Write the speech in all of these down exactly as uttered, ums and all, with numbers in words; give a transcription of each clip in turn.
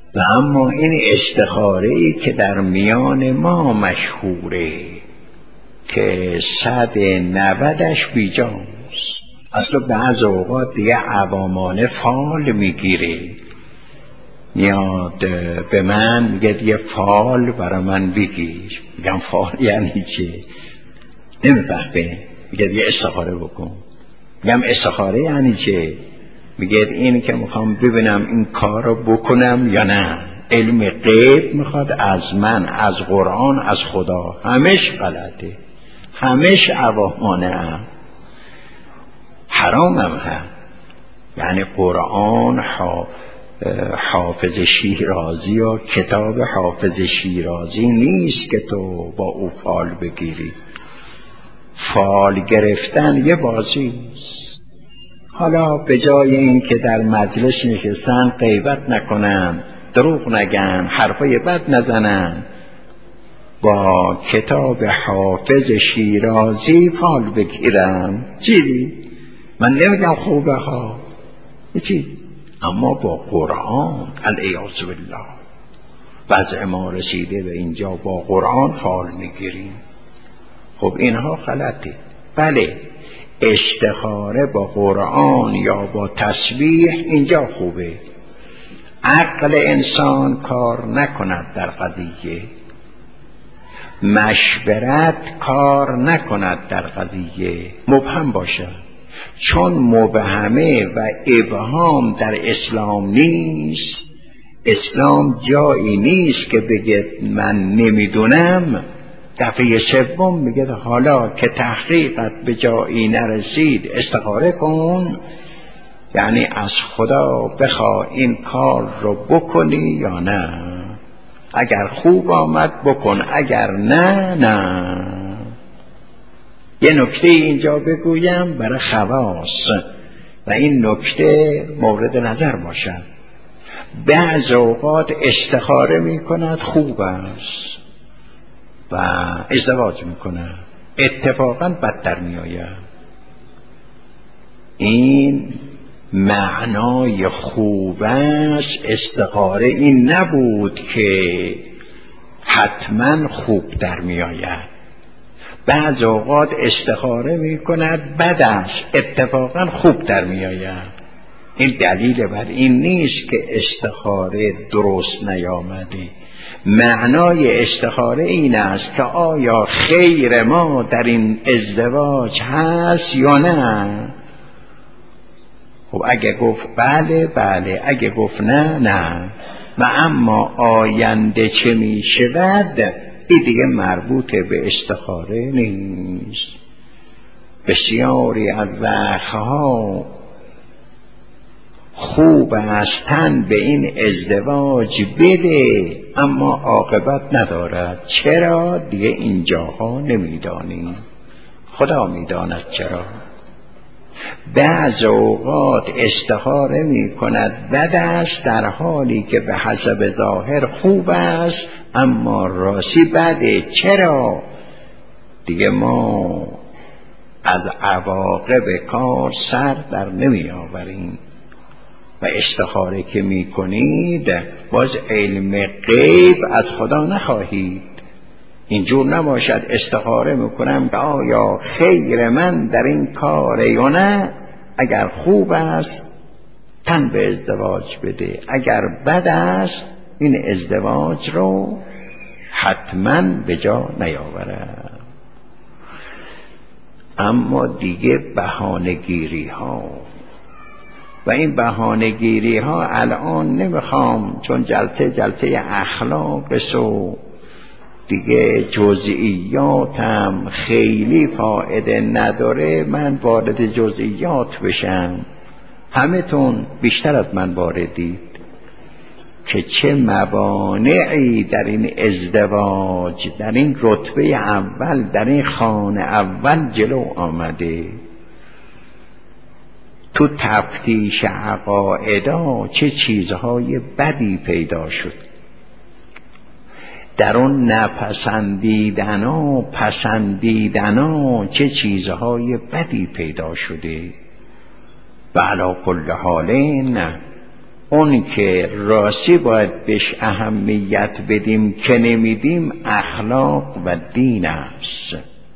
و اما این استخاره‌ای که در میان ما مشهوره که صد نودش بیجاست، اصلا بعض اوقات دیگه عوامانه فال میگیره، میاد به من میگه دیگه فال برای من بگیر. میگم فال یعنی چه؟ نمیفهمه. میگه دیگه استخاره بکن. میگم استخاره یعنی چه؟ میگه این که میخوام ببینم این کار رو بکنم یا نه. علم غیب میخواد از من، از قرآن، از خدا. همش غلطه، همش عوامانه هم. حرام هم هم. یعنی قرآن حافظ شیرازی و کتاب حافظ شیرازی نیست که تو با او فال بگیری. فال گرفتن یه بازیست. حالا به جای این که در مجلس نشستن غیبت نکنن، دروغ نگن، حرفای بد نزنن، با کتاب حافظ شیرازی فال بگیرن. چی؟ من نمیگم خوبه ها، چی؟ اما با قرآن العیاذ بالله وضع ما رسیده به اینجا، با قرآن فال میگیریم. خب اینها غلطه. بله استخاره با قرآن یا با تسبیح اینجا خوبه. عقل انسان کار نکند در قضیه، مشورت کار نکند در قضیه، مبهم باشد. چون مبهمه و ابهام در اسلام نیست، اسلام جایی نیست که بگه من نمیدونم. دفعه سوم میگه حالا که تحقیقت به جایی نرسید استخاره کن، یعنی از خدا بخوا این کار رو بکنی یا نه. اگر خوب آمد بکن، اگر نه نه. یه نکته اینجا بگویم برای خواص و این نکته مورد نظر باشد. بعض اوقات استخاره میکند خوب است و ازدواج میکنه، اتفاقا بدتر میآید. این معنای خوب است. استخاره این نبود که حتما خوب در میآید. بعض اوقات استخاره میکند بد است، اتفاقا خوب در میآید. این دلیل بر این نیست که استخاره درست نیامده. معنای استخاره این است که آیا خیر ما در این ازدواج هست یا نه. خب اگه گفت بله بله، اگه گفت نه نه. و اما آینده چه می شود این دیگه مربوط به استخاره نیست. بسیاری از وقتها خوب است تن به این ازدواج بده اما عاقبت ندارد. چرا؟ دیگه اینجاها نمیدانیم، خدا میداند چرا. بعض اوقات استخاره می کند بد است در حالی که به حسب ظاهر خوب است اما راستی بده. چرا؟ دیگه ما از عواقب کار سر در نمی آوریم. و استخاره که می کنید باز علم غیب از خدا نخواهید. اینجور نباشد استخاره میکنم که آیا خیر من در این کاره یا نه. اگر خوب است تن به ازدواج بده، اگر بد است این ازدواج رو حتما به جا نیاورد. اما دیگه بهانه‌گیری ها و این بهانه‌گیری ها الان نمیخوام، چون جلسه جلسه اخلاق سو دیگه جزئیاتم خیلی فایده نداره من وارد جزئیات بشم. همه تون بیشتر از من واردید که چه موانعی در این ازدواج، در این رتبه اول، در این خانه اول جلو آمده. تو تفتیش عقایدا چه چیزهای بدی پیدا شد، در اون نپسندیدنا پسندیدنا چه چیزهای بدی پیدا شده. و علی کل حال نه اون که راستی باید بهش اهمیت بدیم که نمیدیم اخلاق و دین است.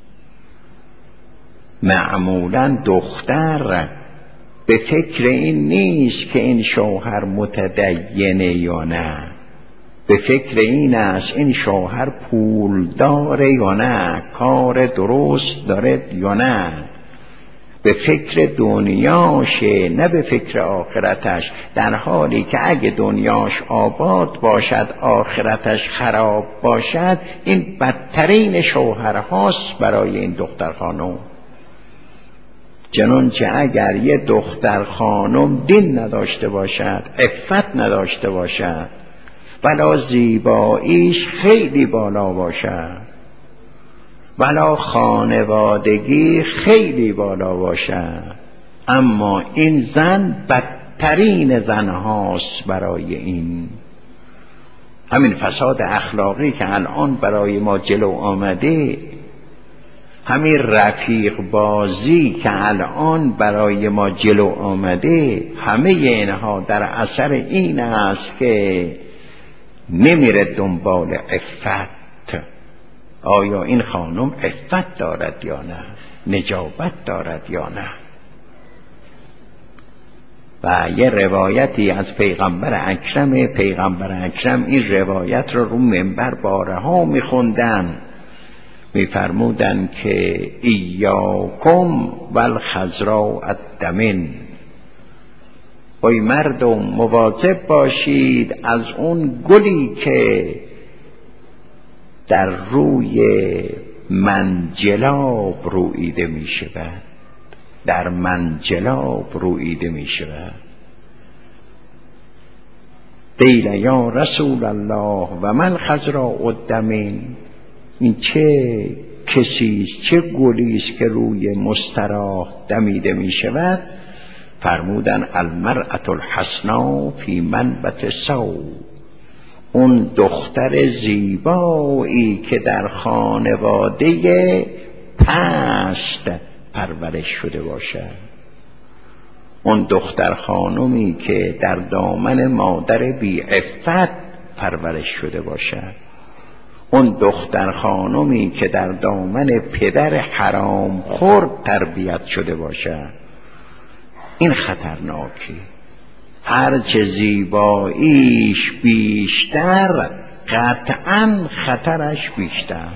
معمولا دختر به فکر این نیست که این شوهر متدینه یا نه، به فکر این است این شوهر پول داره یا نه، کار درست داره یا نه، به فکر دنیاشه نه به فکر آخرتش، در حالی که اگه دنیاش آباد باشد آخرتش خراب باشد این بدترین شوهرهاست برای این دختر خانم. چنانچه اگر یه دختر خانم دین نداشته باشد، عفت نداشته باشد، ولا زیباییش خیلی بالا باشد، ولا خانوادگی خیلی بالا باشد، اما این زن بدترین زن هاست برای این. همین فساد اخلاقی که الان برای ما جلو آمده، همین رفیق بازی که الان برای ما جلو آمده، همه اینها در اثر این است که نمیره دنبال عفت. آیا این خانم عفت دارد یا نه، نجابت دارد یا نه؟ و یه روایتی از پیغمبر اکرم، پیغمبر اکرم این روایت رو رو منبر بارها میخوندن، میفرمودن که ایاکم والخضراء الدمن، ای مردم مواظب باشید از اون گلی که در روی منجلاب رویده می شود، در منجلاب رویده می شود. قیل یا رسول الله و من خضراء الدمن، این چه کسیست، چه گلیست که روی مستراح دمیده می شود؟ فرمودن المرأة الحسنا فی منبت سو، اون دختر زیبایی که در خانواده پست پرورش شده باشد، اون دختر خانمی که در دامن مادر بی عفت پرورش شده باشد، اون دختر خانمی که در دامن پدر حرام خور تربیت شده باشد، این خطرناکی. هرچه زیباییش بیشتر قطعاً خطرش بیشتر.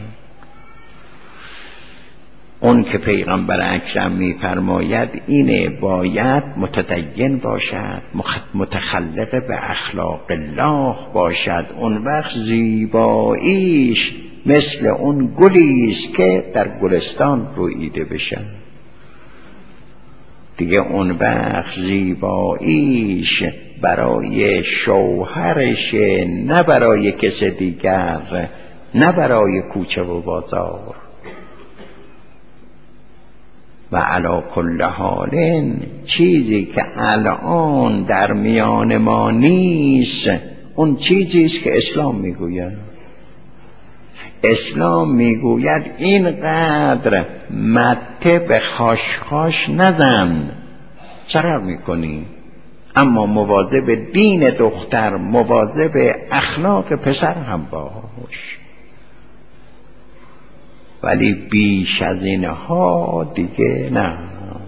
اون که پیغمبر اکرم می‌فرماید اینه باید متدین باشد، متخلق به اخلاق الله باشد، اون وقت زیباییش مثل اون گلیست که در گلستان رویده بشه. دیگه اون وقت زیباییش برای شوهرش، نه برای کس دیگر، نه برای کوچه و بازار. و علی کل حال چیزی که الان در میان ما نیست اون چیزیست که اسلام میگوید. اسلام میگوید اینقدر مته به خاشخاش نزن، ضرر میکنی، اما مواظب دین دختر، مواظب اخلاق پسر هم باش. ولی بیش از اینها دیگه نه.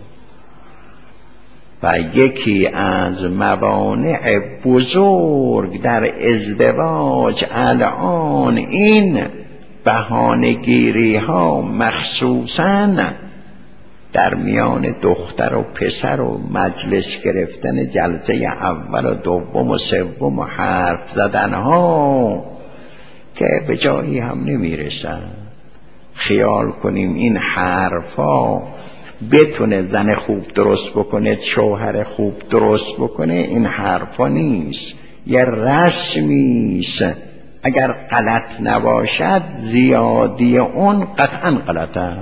و یکی از موانع بزرگ در ازدواج الان این بهانه‌گیری ها، مخصوصاً در میان دختر و پسر و مجلس گرفتن جلسه اول و دوم و سوم و حرف زدن ها که به جایی هم نمیرسن. خیال کنیم این حرفا بتونه زن خوب درست بکنه، شوهر خوب درست بکنه، این حرفا نیست، یه رسمیست. اگر غلط نباشد زیادی اون قطعا غلطه.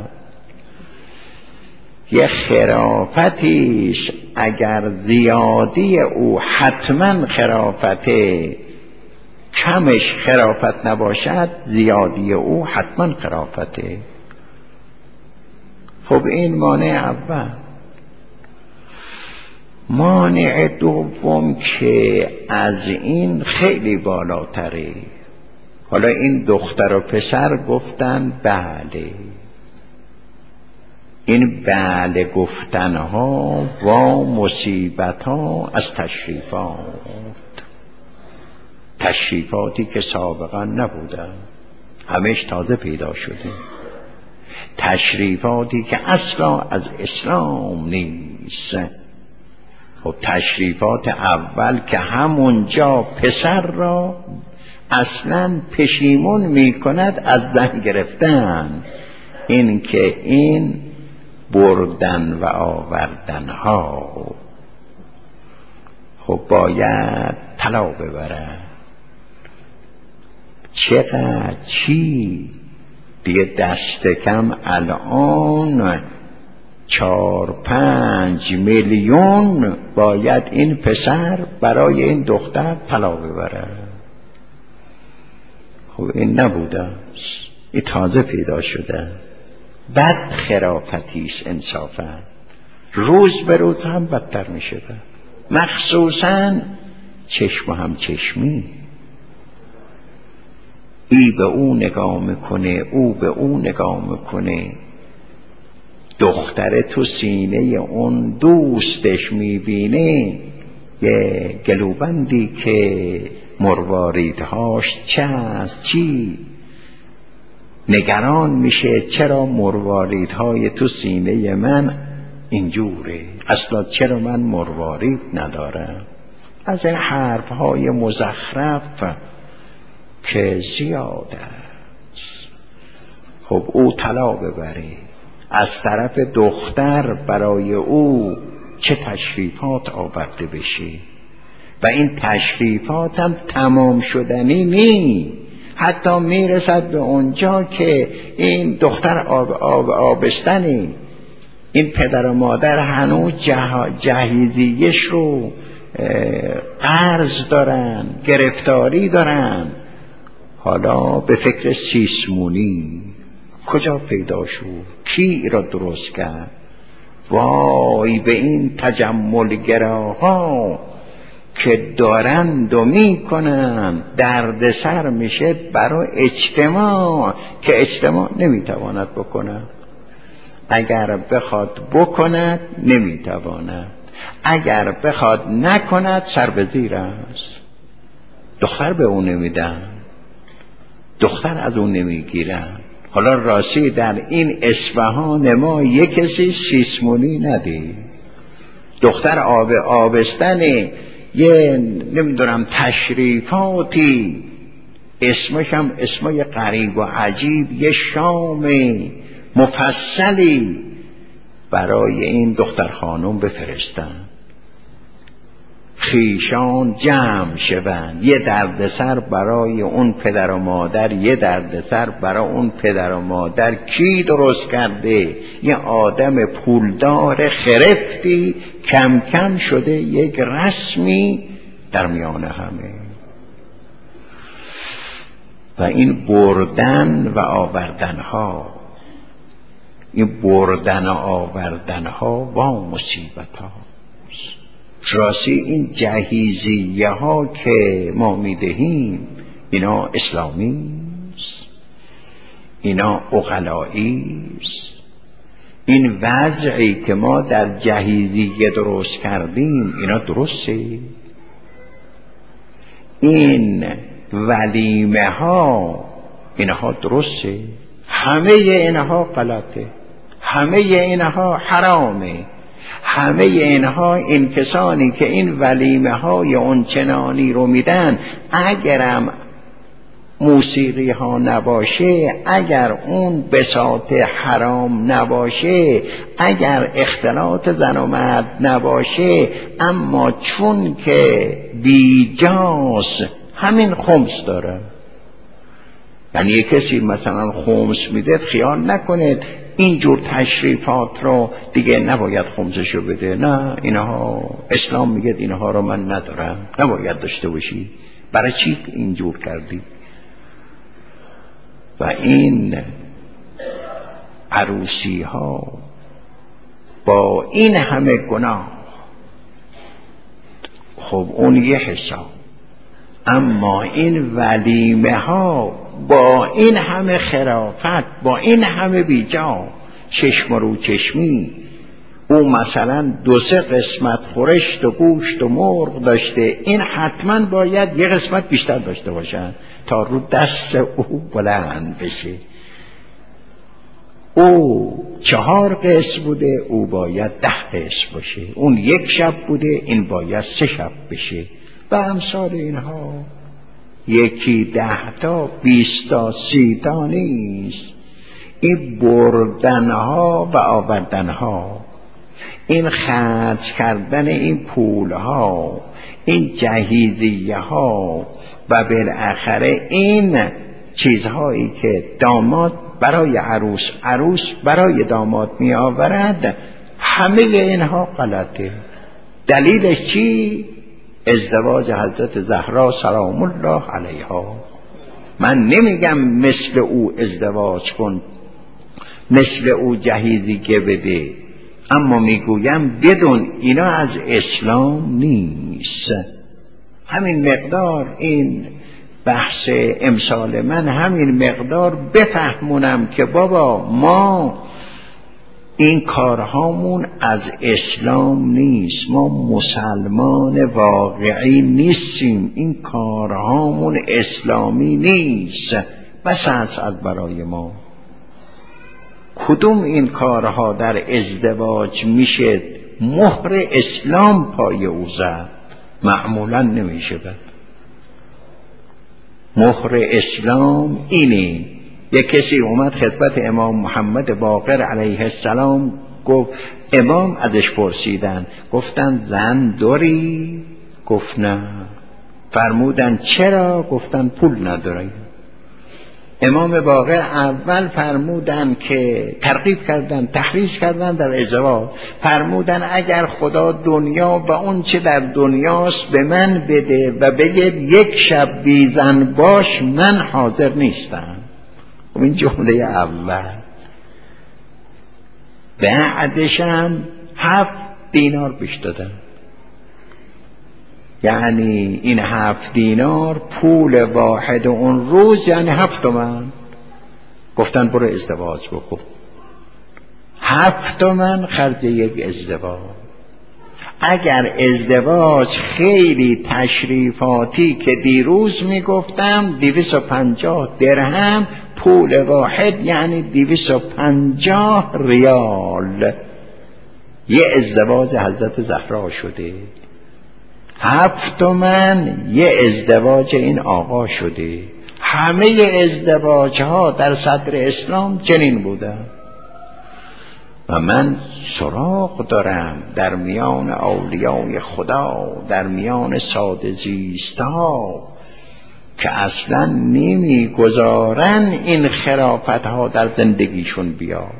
یه خرافتیش اگر زیادی او حتما خرافته، کمش خرافت نباشد زیادی او حتما خرافته. خب این مانع اول. مانع دوم که از این خیلی بالاتره. حالا این دختر و پسر گفتن بله. این بله گفتنها و مصیبت ها از تشریفات، تشریفاتی که سابقا نبودن، همش تازه پیدا شده، تشریفاتی که اصلا از اسلام نیست. خب تشریفات اول که همونجا پسر را اصلا پشیمون می کند از زن گرفتن، این که این بردن و آوردن ها خب باید طلا ببرن. چقدر چی دیگه دست کم الان چار پنج میلیون باید این پسر برای این دختر طلا ببره. خب این نبوده، این تازه پیدا شده. بد خرافتیش انصافا روز به روز هم بدتر می شده، مخصوصا چشم هم چشمی. ای به او نگاه میکنه، او به او نگاه میکنه، دختره تو سینه اون دوستش میبینه یه گلوبندی که مرواریدهاش چه است چی، نگران میشه چرا مرواریدهای تو سینه من اینجوره، اصلا چرا من مروارید ندارم. از این حرفهای مزخرف که زیاد است. خب او طلا ببره، از طرف دختر برای او چه تشریفات آورده بشه و این تشریفات هم تمام شدنی نی، حتی میرسد به اونجا که این دختر آب آب آبستنی، این پدر و مادر هنوز جه... جهیزیش رو قرض دارن، گرفتاری دارن. حالا به فکر سیسمونی کجا پیدا شد؟ کی را درست کرد؟ وای به این تجملگراها که دارند و می کنند، درد سر میشه برای اجتماع که اجتماع نمیتواند بکند. اگر بخواد بکند نمیتواند، اگر بخواد نکند سر به زیر است. دختر به اون نمیدن، دختر از اون نمیگیرن. حالا راستی در این اصفهان ما یک کسی سیسمونی ندید. دختر آب آبستنه، یه نمیدونم تشریفاتی، اسمش هم اسمای غریب و عجیب، یه شام مفصلی برای این دختر خانم بفرستن، خیشان جمع شوند، یه دردسر برای اون پدر و مادر، یه دردسر برای اون پدر و مادر. کی درست کرده؟ یه آدم پولدار خرفتی، کم کم شده یک رسمی در میان همه. و این بردن و آوردن ها، این بردن و آوردن ها و مصیبت ها. راستی این جهیزیه ها که ما میدهیم اینا اسلامی است، اینا عقلایی است. این وضعی که ما در جهیزیه درست کردیم اینا درسته؟ این ولیمه ها اینها درسته؟ همه اینها غلطه، همه اینها حرامه. همه اینها این کسانی که این ولیمه های اون چنانی رو میدن، اگرم موسیقی ها نباشه، اگر اون بساط حرام نباشه، اگر اختلاط زن و مرد نباشه، اما چون که بیجاس همین خمس داره. یعنی یک کسی مثلا خمس میده، خیال نکنید اینجور تشریفات رو دیگه نباید خمسشو بده. نه، اینها اسلام میگه اینها رو من ندارم، نباید داشته باشی. برای چی اینجور کردی؟ و این عروسی ها با این همه گناه خب اون یه حساب. اما این ولیمه ها با این همه خرافت، با این همه بیجا، چشم رو چشمی، او مثلا دو سه قسمت خورشت و گوشت و مرغ داشته، این حتما باید یه قسمت بیشتر داشته باشن تا رو دست او بلند بشه. او چهار قسم بوده، او باید ده قسم باشه. اون یک شب بوده، این باید سه شب بشه و امثال اینها. یکی ده تا، بیست تا، سی تا نیست. این بردنها و آوردنها، این خرج کردن این پولها، این جهیزیه ها و بالاخره این چیزهایی که داماد برای عروس، عروس برای داماد می آورد، همه اینها غلطه. دلیلش چی؟ ازدواج حضرت زهرا سلام الله علیها. من نمیگم مثل او ازدواج کن، مثل او جهیزیه بده، اما میگویم بدون اینا از اسلام نیست. همین مقدار این بحث امسال من، همین مقدار بفهمونم که بابا ما این کارهامون از اسلام نیست، ما مسلمان واقعی نیستیم، این کارهامون اسلامی نیست. بس هست از برای ما کدوم این کارها در ازدواج میشه مهر اسلام پای او زد؟ معمولا نمیشه بد. مهر اسلام اینه. یک کسی اومد خدمت امام محمد باقر علیه السلام، گفت امام ازش پرسیدن، گفتن زن داری؟ گفت نه. فرمودن چرا؟ گفتن پول نداری. امام باقر اول فرمودن که ترغیب کردن، تحریض کردن در ازدواج، فرمودن اگر خدا دنیا و اون چه در دنیاست به من بده و بگه یک شب بی زن باش، من حاضر نیستم. این جمله اول. بعدش هم هفت دینار بیش دادن. یعنی این هفت دینار پول واحد اون روز، یعنی هفت تومن. گفتن برو ازدواج بکن. هفت تومن خرج یک ازدواج. اگر ازدواج خیلی تشریفاتی که دیروز میگفتم دویست و پنجاه درهم پول واحد، یعنی دویست و پنجاه ریال، یه ازدواج حضرت زهرا شده. هفت تومن یه ازدواج این آقا شده. همه ازدواج ها در صدر اسلام چنین بودن. و من سراغ دارم در میان اولیای خدا، در میان ساده زیستا، که اصلا نمیگذارن این خرافت ها در زندگیشون بیاد،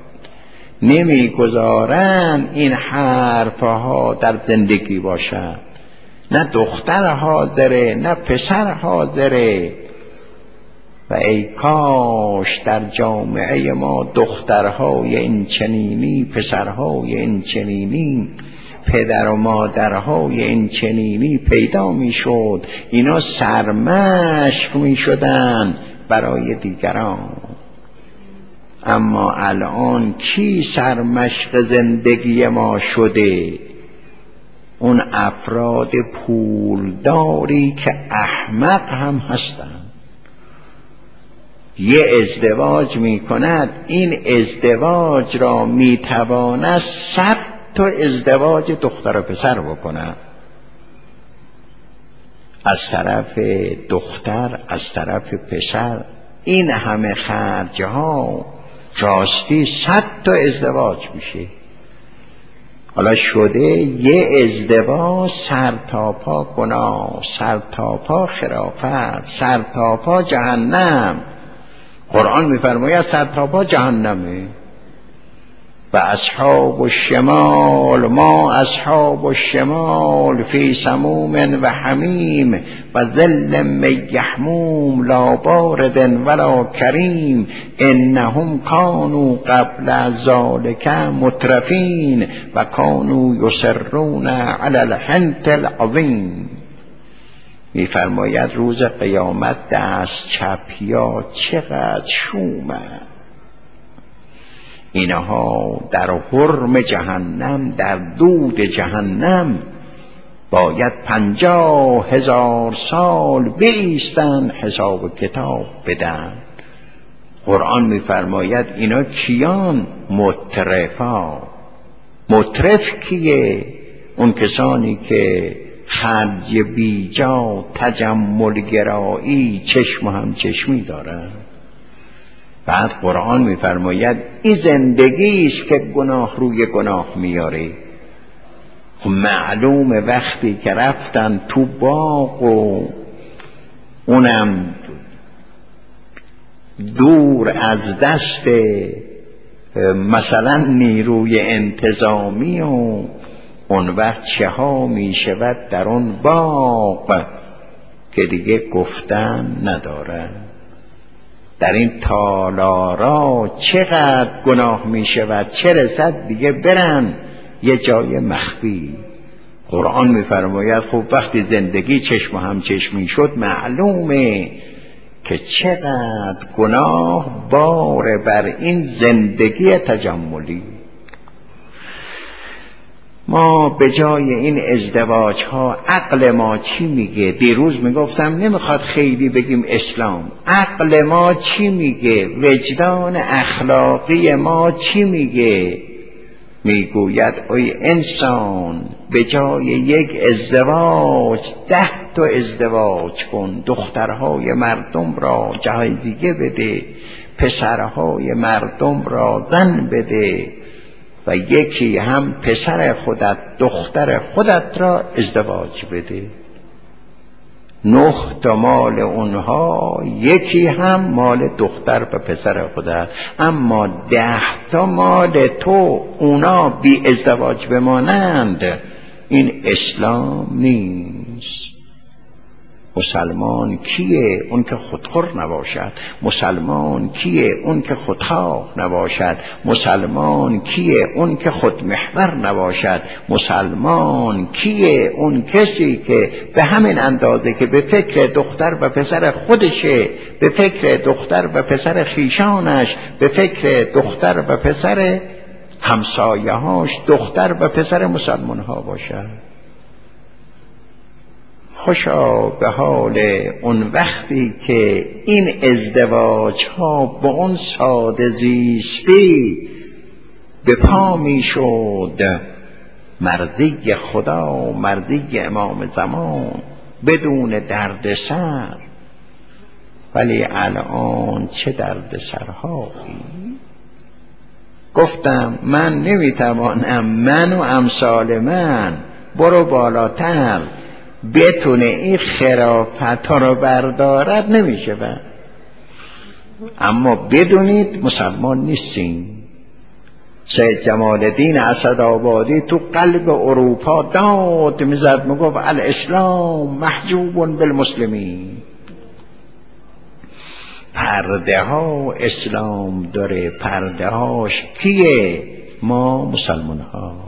نمیگذارن این حرف ها در زندگی باشن. نه دختر حاضره نه پسر حاضره. و ای کاش در جامعه ما دخترهای این چنینی، پسرهای این چنینی، پدر و مادرهای این چنینی پیدا می شد، اینا سرمشق می شدن برای دیگران. اما الان کی سرمشق زندگی ما شده؟ اون افراد پولداری که احمق هم هستند. یه ازدواج می کند، این ازدواج را می تواند صد تا ازدواج دختر و پسر بکنه، از طرف دختر، از طرف پسر. این همه خرجها راستی صد تا ازدواج میشه. حالا شده یه ازدواج سر تا پا گناه، سر تا پا خرافت، سر تا پا جهنم. قرآن میفرماید سر تا پا جهنمه. و اصحاب الشمال ما اصحاب الشمال فی سموم و حمیم و ظل من یحموم لا بارد ولا کریم انهم کانوا قبل ذلک مترفین و کانوا یصرون علی الحنث العظیم. میفرماید روز قیامت دست چپ یا چقدر شومه، اینها در حرم جهنم، در دود جهنم باید پنجاه هزار سال بایستن حساب کتاب بدن. قرآن میفرماید اینا کیان؟ مترفا. مترف کیه؟ اون کسانی که خرج بیجا، تجمل گرایی، چشم و هم چشمی دارن. بعد قرآن میفرماید این زندگی است که گناه روی گناه میاره. خب معلومه وقتی که رفتن تو باغ و اونم دور از دست مثلا نیروی انتظامی و اون وقت چه ها می شود در اون باغ که دیگه گفتن ندارن. در این تالارا چقدر گناه می شود، چه رسد دیگه برن یه جای مخفی. قرآن می فرماید خب وقتی زندگی چشم و هم چشمی شد معلومه که چقدر گناه بار بر این زندگی تجملی. ما به جای این ازدواج ها عقل ما چی میگه؟ دیروز میگفتم نمیخواد خیلی بگیم اسلام، عقل ما چی میگه؟ وجدان اخلاقی ما چی میگه؟ میگوید ای انسان به جای یک ازدواج ده تا ازدواج کن، دخترهای مردم را جایزیه بده، پسرهای مردم را زن بده و یکی هم پسر خودت دختر خودت را ازدواج بده. نه تا مال اونها، یکی هم مال دختر و پسر خودت، اما ده تا مال تو اونا بی ازدواج بمانند. این اسلام نیست. مسلمان کیه؟ اون که خودخور نباشد. مسلمان کیه؟ اون که خودخواه نباشد. مسلمان کیه؟ اون که خودمحور نباشد. مسلمان کیه؟ اون کسی که به همین اندازه که به فکر دختر و پسر خودشه، به فکر دختر و پسر خیشانش، به فکر دختر و پسر همسایه‌هاش، دختر و پسر مسلمان ها باشد. خوشا به حال اون وقتی که این ازدواج ها با اون ساده زیستی به پا می شد، مرضی خدا، مرضی امام زمان، بدون درد سر. ولی الان چه درد سرهایی. گفتم من نمیتوانم، من و امثال من برو بالاتر بتونه این خرافت ها رو بردارد، نمیشه بر. اما بدونید مسلمان نیستیم. سید جمال الدین اسدآبادی تو قلب اروپا داد میزد، میگفت الاسلام محجوب بالمسلمین. پرده ها اسلام داره، پرده هاش کیه؟ ما مسلمان ها.